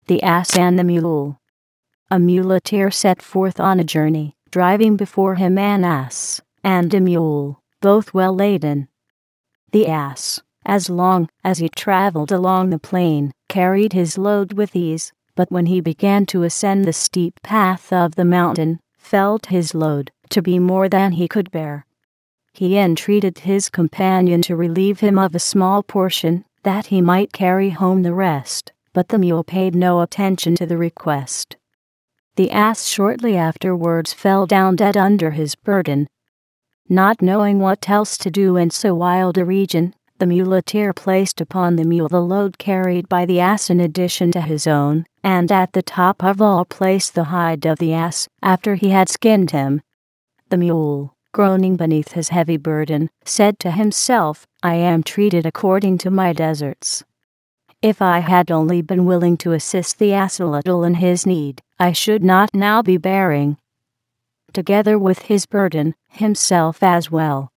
The Ass and the Mule. A muleteer set forth on a journey, driving before him an ass and a mule, both well laden. The ass, as long as he traveled along the plain, carried his load with ease, but when he began to ascend the steep path of the mountain, felt his load to be more than he could bear. He entreated his companion to relieve him of a small portion, that he might carry home the rest, but the mule paid no attention to the request. The ass shortly afterwards fell down dead under his burden. Not knowing what else to do in so wild a region, the muleteer placed upon the mule the load carried by the ass in addition to his own, and at the top of all placed the hide of the ass, after he had skinned him. The mule, groaning beneath his heavy burden, said to himself, "I am treated according to my deserts. If I had only been willing to assist the ass a little in his need, I should not now be bearing, together with his burden, himself as well."